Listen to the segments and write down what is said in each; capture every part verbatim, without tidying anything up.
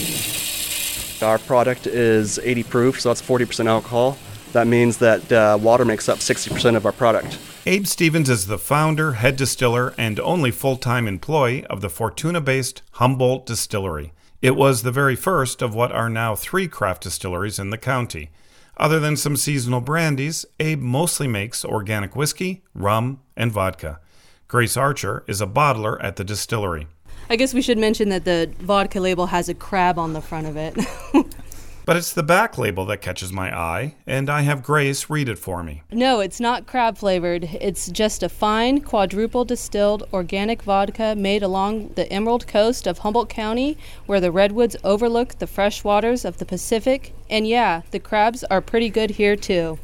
Our product is eighty proof, so that's forty percent alcohol. That means that uh, water makes up sixty percent of our product. Abe Stevens is the founder, head distiller, and only full-time employee of the Fortuna-based Humboldt Distillery. It was the very first of what are now three craft distilleries in the county. Other than some seasonal brandies, Abe mostly makes organic whiskey, rum, and vodka. Grace Archer is a bottler at the distillery. I guess we should mention that the vodka label has a crab on the front of it. But it's the back label that catches my eye, and I have Grace read it for me. No, it's not crab flavored. It's just a fine, quadruple distilled organic vodka made along the Emerald Coast of Humboldt County, where the redwoods overlook the fresh waters of the Pacific. And yeah, the crabs are pretty good here too.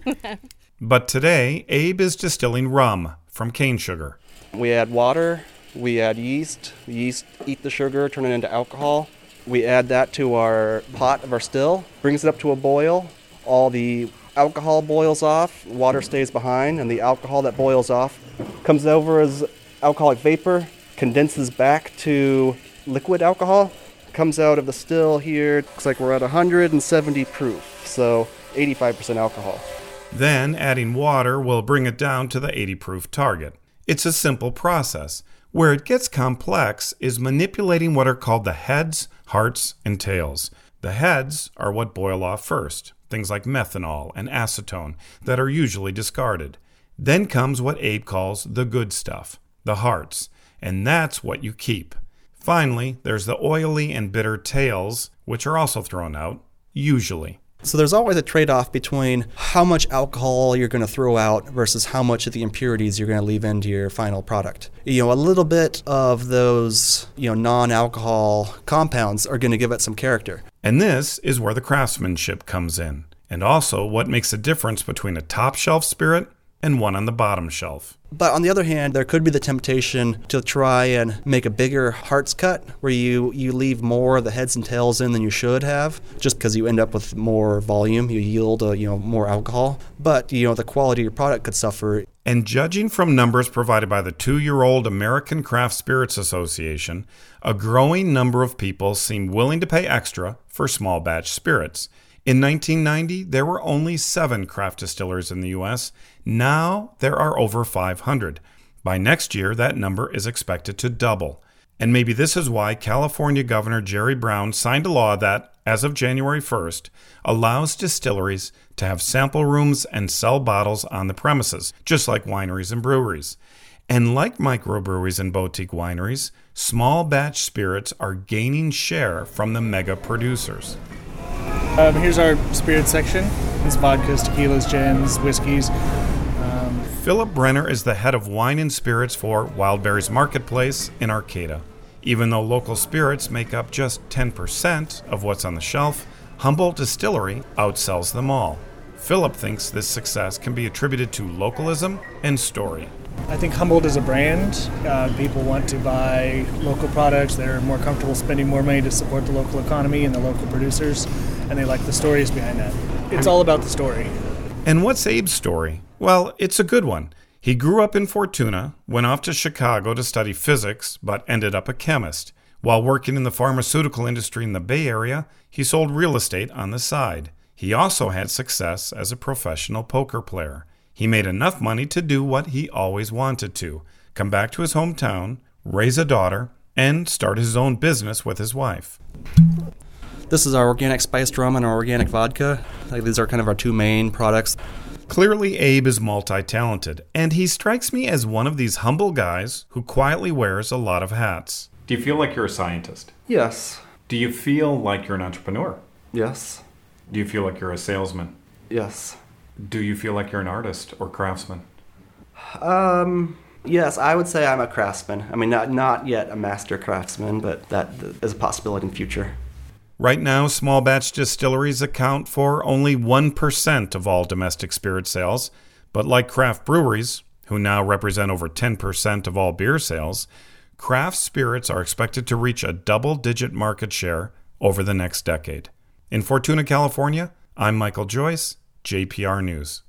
But today, Abe is distilling rum from cane sugar. We add water, we add yeast. The yeast eat the sugar, turn it into alcohol. We add that to our pot of our still, brings it up to a boil. All the alcohol boils off, water stays behind, and the alcohol that boils off comes over as alcoholic vapor, condenses back to liquid alcohol, comes out of the still here. Looks like we're at one hundred seventy proof, so eighty-five percent alcohol. Then adding water will bring it down to the eighty proof target. It's a simple process. Where it gets complex is manipulating what are called the heads, hearts, and tails. The heads are what boil off first, things like methanol and acetone that are usually discarded. Then comes what Abe calls the good stuff, the hearts, and that's what you keep. Finally, there's the oily and bitter tails, which are also thrown out, usually. So there's always a trade-off between how much alcohol you're going to throw out versus how much of the impurities you're going to leave into your final product. You know, a little bit of those, you know, non-alcohol compounds are going to give it some character. And this is where the craftsmanship comes in, and also what makes a difference between a top-shelf spirit and one on the bottom shelf. But on the other hand, there could be the temptation to try and make a bigger hearts cut where you, you leave more of the heads and tails in than you should have, just because you end up with more volume, you yield uh, you know more alcohol. But you know the quality of your product could suffer. And judging from numbers provided by the two-year-old American Craft Spirits Association, a growing number of people seem willing to pay extra for small batch spirits. In nineteen ninety, there were only seven craft distillers in the U S Now, there are over five hundred. By next year, that number is expected to double. And maybe this is why California Governor Jerry Brown signed a law that, as of January first, allows distilleries to have sample rooms and sell bottles on the premises, just like wineries and breweries. And like microbreweries and boutique wineries, small batch spirits are gaining share from the mega producers. Um, here's our spirit section. It's vodkas, tequilas, gins, whiskeys. Um, Philip Brenner is the head of wine and spirits for Wildberries Marketplace in Arcata. Even though local spirits make up just ten percent of what's on the shelf, Humboldt Distillery outsells them all. Philip thinks this success can be attributed to localism and story. I think Humboldt is a brand. Uh, people want to buy local products. They're more comfortable spending more money to support the local economy and the local producers, and they like the stories behind that. It's all about the story. And what's Abe's story? Well, it's a good one. He grew up in Fortuna, went off to Chicago to study physics, but ended up a chemist. While working in the pharmaceutical industry in the Bay Area, he sold real estate on the side. He also had success as a professional poker player. He made enough money to do what he always wanted to, come back to his hometown, raise a daughter, and start his own business with his wife. This is our organic spiced rum and our organic vodka. Like, these are kind of our two main products. Clearly, Abe is multi-talented, and he strikes me as one of these humble guys who quietly wears a lot of hats. Do you feel like you're a scientist? Yes. Do you feel like you're an entrepreneur? Yes. Do you feel like you're a salesman? Yes. Do you feel like you're an artist or craftsman? Um, yes, I would say I'm a craftsman. I mean, not not yet a master craftsman, but that is a possibility in the future. Right now, small batch distilleries account for only one percent of all domestic spirit sales, but like craft breweries, who now represent over ten percent of all beer sales, craft spirits are expected to reach a double-digit market share over the next decade. In Fortuna, California, I'm Michael Joyce, J P R News.